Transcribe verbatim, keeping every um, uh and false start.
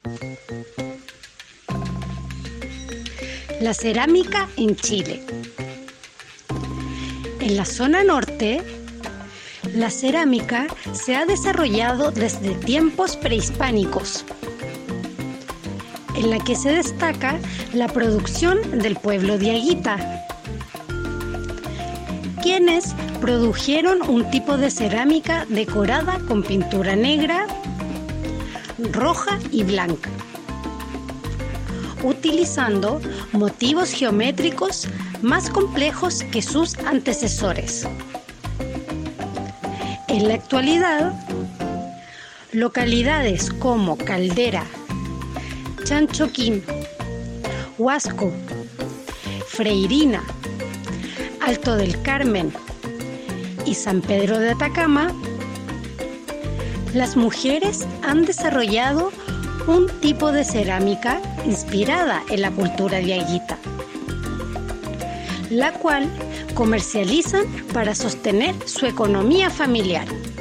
La cerámica en Chile. En la zona norte, la cerámica se ha desarrollado desde tiempos prehispánicos, en la que se destaca la producción del pueblo diaguita, quienes produjeron un tipo de cerámica decorada con pintura negra, roja y blanca, utilizando motivos geométricos más complejos que sus antecesores. En la actualidad, localidades como Caldera, Chanchoquín, Huasco, Freirina, Alto del Carmen y San Pedro de Atacama, las mujeres han desarrollado un tipo de cerámica inspirada en la cultura diaguita, la cual comercializan para sostener su economía familiar.